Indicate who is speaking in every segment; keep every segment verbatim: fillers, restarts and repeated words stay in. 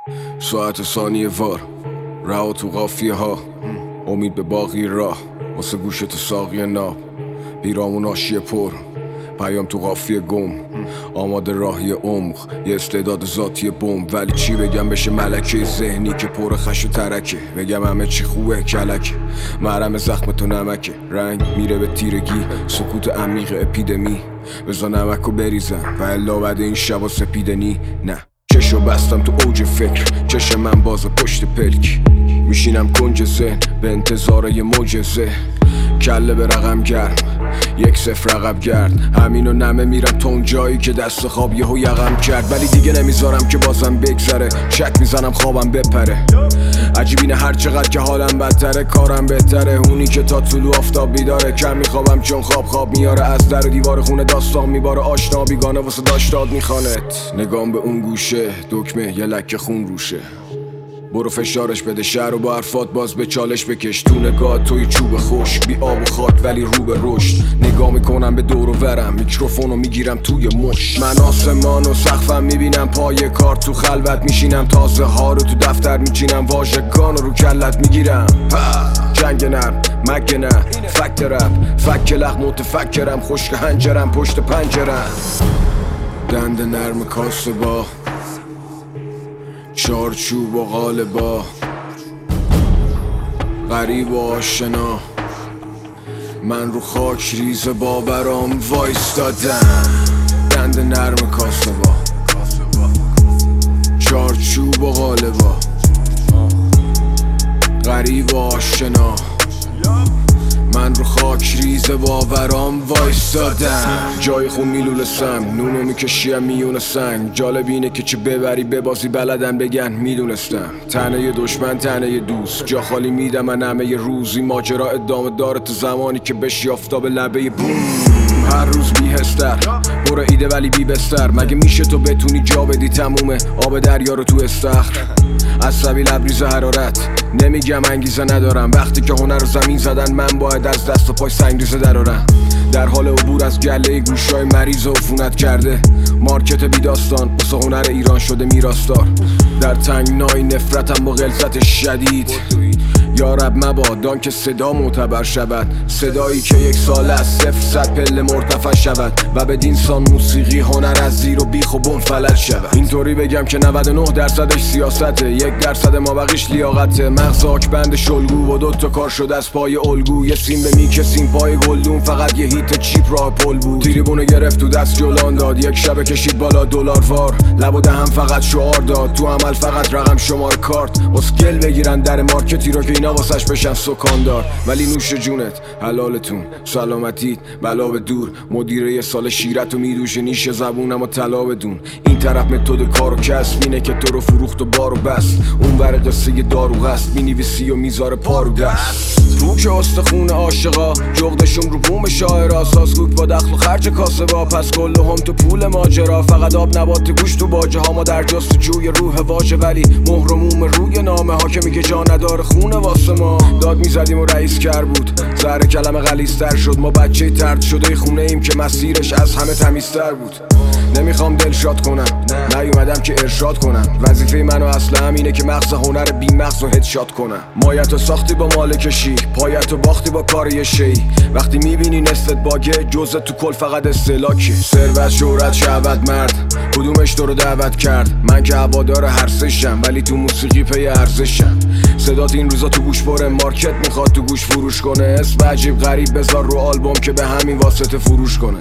Speaker 1: ساعت ثانیه وار رها تو قافیه ها، امید به باقی راه واسه گوش تو ساقی ناب، پیرامون آشیه پر پیام تو قافیه گم، آماده راهی عمق یه استعداد ذاتی بمب. ولی چی بگم بشه ملکه ذهنی که پر خش و ترکه، بگم همه چی خوبه کلکه، محرم زخم تو نمکه، رنگ میره به تیرگی، سکوت عمیق اپیدمی، بزا نمک و بریزم و الا بعد این شبا سپیدنی. نه چشو بستم تو اوج فکر، چش من باز پشت پلک، میشینم کنج ذهن به انتظار یه معجزه، کله به رقم گرم یک صفر رقب گرد، همینو نمه میرم تا اون جایی که دست خواب یهو یقم کرد. ولی دیگه نمیذارم که بازم بگذره، شک میزنم خوابم بپره، عجیب اینه هر چقدر که حالم بدتره کارم بهتره، اونی که تا طلوع آفتاب بیداره، کم میخوابم چون خواب خواب میاره، از در و دیوار خونه داستان میباره، آشنا بیگانه واسه داشتاد میخوانت، نگام به اون گوشه دکمه یه لکه خون روشه، برو فشارش بده شهر و با حرفات باز به چالش بکش، تو نگاه توی چوب خوش بی آب و خاک ولی رو به رشد، نگاه میکنم به دور و ورم میکروفونو میگیرم توی مش، من آسمان و سقفم میبینم پای کار، تو خلوت میشینم تازه ها رو تو دفتر میچینم، واژگانو رو کلت میگیرم، جنگ نرم مگه نه فکت رپ فک لغ متفکرم، خشک هنجرم پشت پنجرم، دند نرم کاسه با چارچوب و قالبا، غریب و آشنا، من رو خاک ریز باورام وایستادم، دند نرم کاسه با چارچوب و قالبا، غریب و آشنا، من رو خاک ریز باورام وایستادم، جای خون میلول سم نونو میکشیم میون سنگ، جالب اینه که چه ببری ببازی بلدن بگن میدونستم، تنه ی دشمن تنه ی دوست، جا خالی میدم من همه ی روزی، ماجرا ادامه داره تو زمانی که بشی آفتاب لبه بوم، هر روز بیهستر برو ایده ولی بی بستر، مگه میشه تو بتونی جا بدی تمومه آب دریا رو تو استخر، عصبی لبریز حرارت نمیگم انگیزه ندارم، وقتی که هنر رو زمین زدن من باید از دست و پای سنگریزه درارم، در حال عبور از گله گوشای مریض و عفونت کرده، مارکت بی داستان واسه هنر ایران شده میراستار، در تنگنای نفرتم با غلظت شدید، یا رب مبادان که صدا معتبر شود، صدایی که یک سال از صفر صد پله مرتفع شود و به دینسان موسیقی هنر از زیر و بیخ و بن فلج شود، اینطوری بگم که نود و نه درصدش سیاسته، یک درصد مابقیش لیاقته، مغز آکبند شلگو و دوتا کار شده از پای الگو، یه سیم به میکه سیم پای گلدون، فقط یه هیت چیپ راه پل بود، تریبونو گرفت تو دست جولان داد، یک شبه کشید بالا دلار وار، لب و دهم فقط شعار داد، تو عمل فقط رقم شمار کارت، اسکل بگیرن در مارکتی رو که اینا واسش بشن سکاندار، ولی نوش جونت حلالتون سلامتیت بلا به دور، مدیره یه سال شیرتو میدوشه نیش زبونم و طلا بدون، این طرف متد کار و کسب اینه که تو رو فروخت و بارو بست، اون ور قصه دارو غست مینویسی و میذاره پارو دست، تو که استخون عاشقا جغدشون رو بوم شاعرا، سازگوک با دخل و خرج کاسبا، پس کل هم تو پول ماجرا، فقط آب نبات گوش تو باجه ها، ما در جستجوی روح واژه ولی مهر و موم روی نامه ها که میگه جا نداره خونه واسه ما، داد میزدیم و رئیس کر بود زهر کلمه غلیظ‌تر شد، ما بچه ترد شده خونه ایم که مسیرش از همه تمیزتر بود، نمیخوام دلشاد کنم نیومدم که ارشاد کنم، وظیفه منو اصلا همینه که مغز هنر بی مغز و هدشات کنم، مایتو ساختی با مالکشی پایتو باختی با کار یه شی، وقتی میبینی نستت باگه جزء تو کل فقط استهلاکی، ثروت شهرت شهوت مرد کدومش تو رو دعوت کرد، من که هوادار هر سشم ولی تو موسیقی پی ارزشم، صدات این روزا تو گوش بره مارکت میخواد تو گوش فروش کنه، اسم عجیب غریب بذار رو آلبوم که به همین واسطه فروش کنه،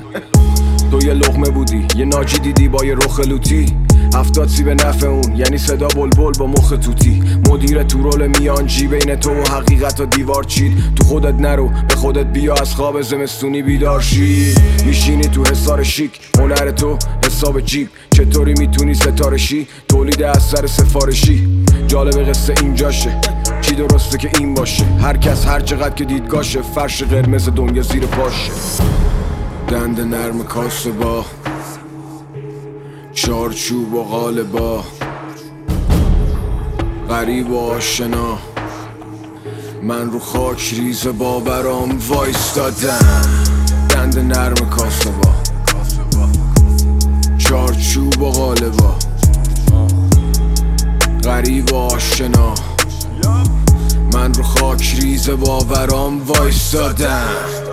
Speaker 1: تو یه لقمه بودی یه ناجی دیدی با یه رخ لوتی، هفتاد سی به نفع اون یعنی صدا بلبل با مخ توتی، مدیر تو رول میانجی بین تو و حقیقت و دیوار چید، تو خودت نرو به خودت بیا از خواب زمستونی بیدار شی، میشینی تو حصار شیک هنر تو حساب جیب، چطوری میتونی ستاره شی تولید اثر سفارشی، جالب قصه اینجاشه چی درسته که این باشه، هر کس هر چقدر که دیدگاشه، فرش قرمز دنیا زیر پاشه، دند نرم کاسه با چارچوب و قالبا، غریب و آشنا، من رو خاک ریز باورام وایستادم، دند نرم کاسه با چارچوب و قالبا، غریب و آشنا، من رو خاک ریز باورام وایسادم.